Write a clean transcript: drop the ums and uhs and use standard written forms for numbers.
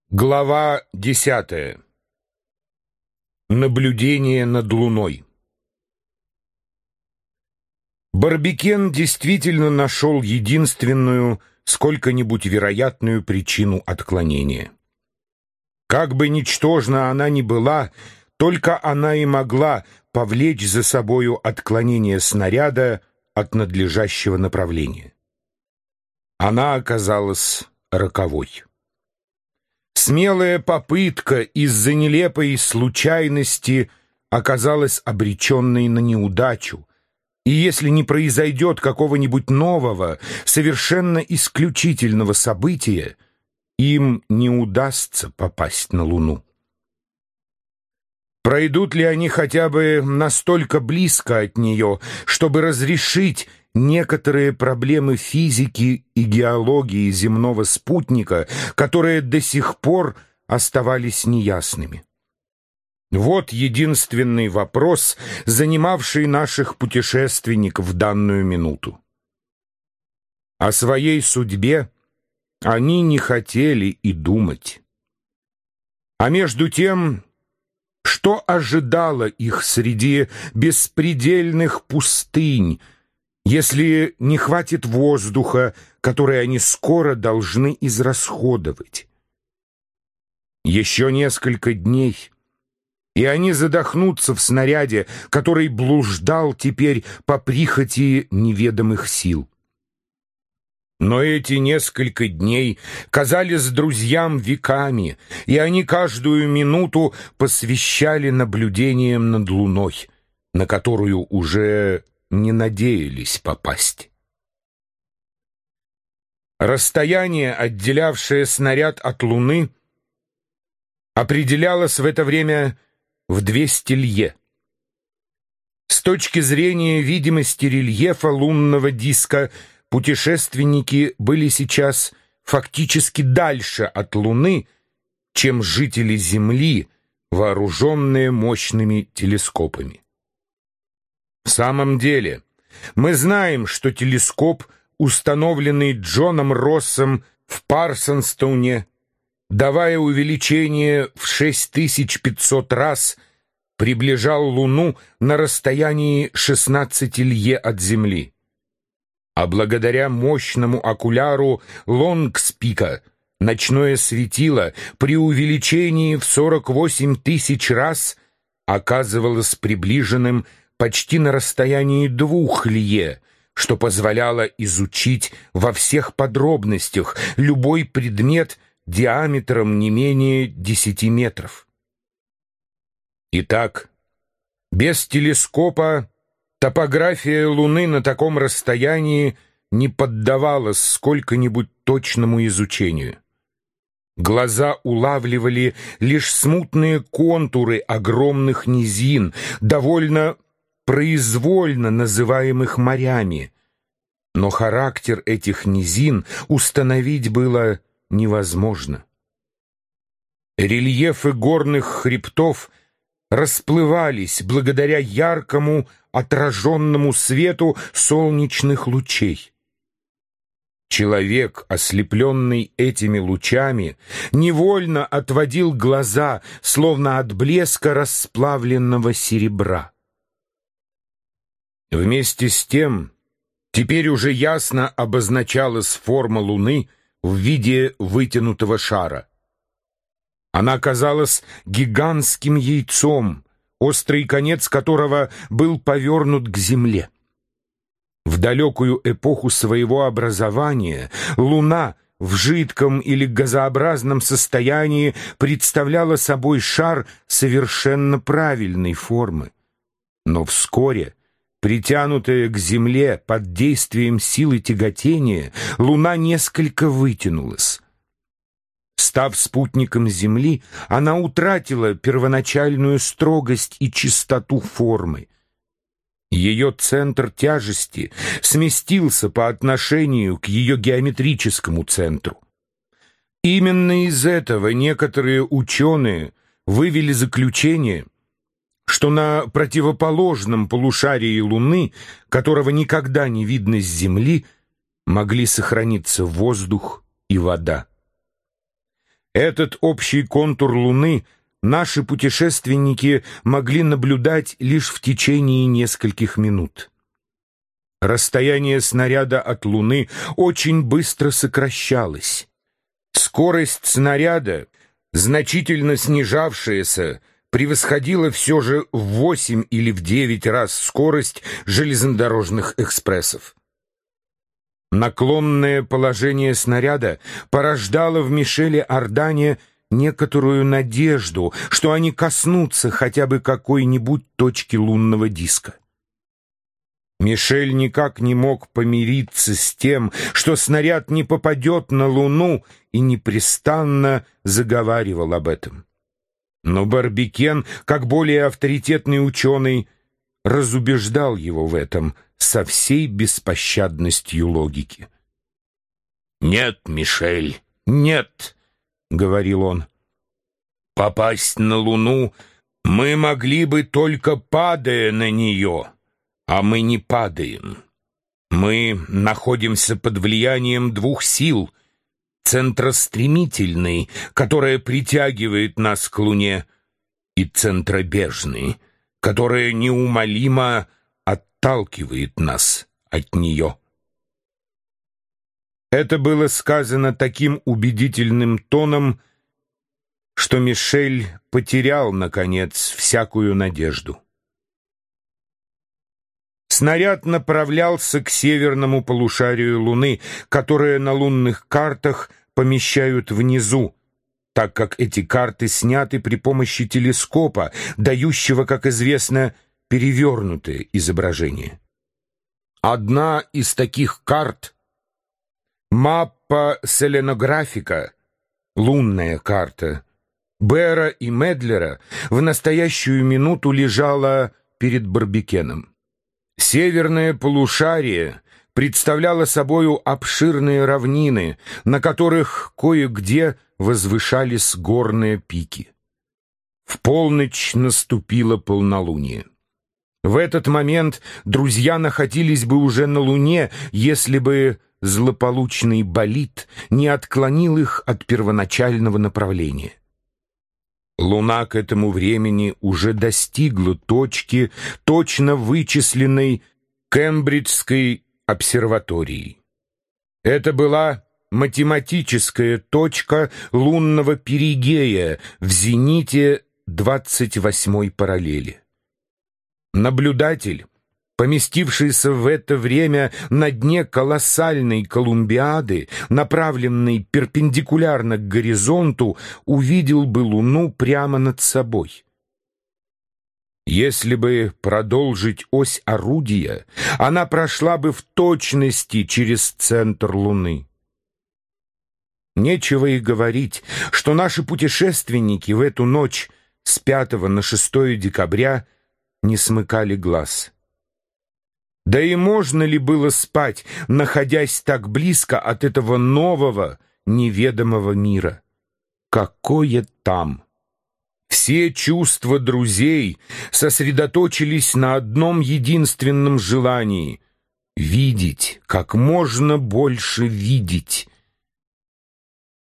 Глава 10. Наблюдение над Луной. Барбикен действительно нашел единственную, сколько-нибудь вероятную причину отклонения. Как бы ничтожна она ни была, только она и могла повлечь за собою отклонение снаряда от надлежащего направления. Она оказалась роковой. Смелая попытка из-за нелепой случайности оказалась обреченной на неудачу, и если не произойдет какого-нибудь нового, совершенно исключительного события, им не удастся попасть на Луну. Пройдут ли они хотя бы настолько близко от нее, чтобы разрешить некоторые проблемы физики и геологии земного спутника, которые до сих пор оставались неясными? Вот единственный вопрос, занимавший наших путешественников в данную минуту. О своей судьбе они не хотели и думать. А между тем, что ожидало их среди беспредельных пустынь, если не хватит воздуха, который они скоро должны израсходовать? Еще несколько дней, и они задохнутся в снаряде, который блуждал теперь по прихоти неведомых сил. Но эти несколько дней казались друзьям веками, и они каждую минуту посвящали наблюдениям над Луной, на которую уже не надеялись попасть. Расстояние, отделявшее снаряд от Луны, определялось в это время в 200 лье. С точки зрения видимости рельефа лунного диска путешественники были сейчас фактически дальше от Луны, чем жители Земли, вооруженные мощными телескопами. В самом деле, мы знаем, что телескоп, установленный Джоном Россом в Парсонстоуне, давая увеличение в 6500 раз, приближал Луну на расстоянии 16 лье от Земли. А благодаря мощному окуляру Лонгспика ночное светило при увеличении в 48 тысяч раз оказывалось приближенным почти на расстоянии 2 лье, что позволяло изучить во всех подробностях любой предмет диаметром не менее 10 метров. Итак, без телескопа топография Луны на таком расстоянии не поддавалась сколько-нибудь точному изучению. Глаза улавливали лишь смутные контуры огромных низин, довольно произвольно называемых морями, но характер этих низин установить было невозможно. Рельефы горных хребтов расплывались благодаря яркому отраженному свету солнечных лучей. Человек, ослепленный этими лучами, невольно отводил глаза, словно от блеска расплавленного серебра. Вместе с тем, теперь уже ясно обозначалась форма Луны в виде вытянутого шара. Она казалась гигантским яйцом, острый конец которого был повернут к Земле. В далекую эпоху своего образования Луна в жидком или газообразном состоянии представляла собой шар совершенно правильной формы. Но вскоре, притянутая к Земле под действием силы тяготения, Луна несколько вытянулась. Став спутником Земли, она утратила первоначальную строгость и чистоту формы. Ее центр тяжести сместился по отношению к ее геометрическому центру. Именно из этого некоторые ученые вывели заключение, что на противоположном полушарии Луны, которого никогда не видно с Земли, могли сохраниться воздух и вода. Этот общий контур Луны наши путешественники могли наблюдать лишь в течение нескольких минут. Расстояние снаряда от Луны очень быстро сокращалось. Скорость снаряда, значительно снижавшаяся, превосходила все же в 8 или в 9 раз скорость железнодорожных экспрессов. Наклонное положение снаряда порождало в Мишеле Ардане некоторую надежду, что они коснутся хотя бы какой-нибудь точки лунного диска. Мишель никак не мог помириться с тем, что снаряд не попадет на Луну, и непрестанно заговаривал об этом. Но Барбикен, как более авторитетный ученый, разубеждал его в этом со всей беспощадностью логики. «Нет, Мишель, нет», — говорил он. «Попасть на Луну мы могли бы, только падая на нее, а мы не падаем. Мы находимся под влиянием двух сил: центростремительной, которая притягивает нас к Луне, и центробежной, которая неумолимо отталкивает нас от нее». Это было сказано таким убедительным тоном, что Мишель потерял, наконец, всякую надежду. Снаряд направлялся к северному полушарию Луны, которое на лунных картах помещают внизу, так как эти карты сняты при помощи телескопа, дающего, как известно, перевернутое изображение. Одна из таких карт — маппа селенографика, лунная карта, Бера и Медлера, в настоящую минуту лежала перед Барбикеном. Северное полушарие представляло собою обширные равнины, на которых кое-где возвышались горные пики. В полночь наступило полнолуние. В этот момент друзья находились бы уже на Луне, если бы злополучный болид не отклонил их от первоначального направления. Луна к этому времени уже достигла точки, точно вычисленной Кембриджской обсерваторией. Это была математическая точка лунного перигея в зените 28-й параллели. Наблюдатель, поместившийся в это время на дне колоссальной Колумбиады, направленной перпендикулярно к горизонту, увидел бы Луну прямо над собой. Если бы продолжить ось орудия, она прошла бы в точности через центр Луны. Нечего и говорить, что наши путешественники в эту ночь с 5 на 6 декабря не смыкали глаз. Да и можно ли было спать, находясь так близко от этого нового, неведомого мира? Какое там? Все чувства друзей сосредоточились на одном единственном желании — видеть, как можно больше видеть,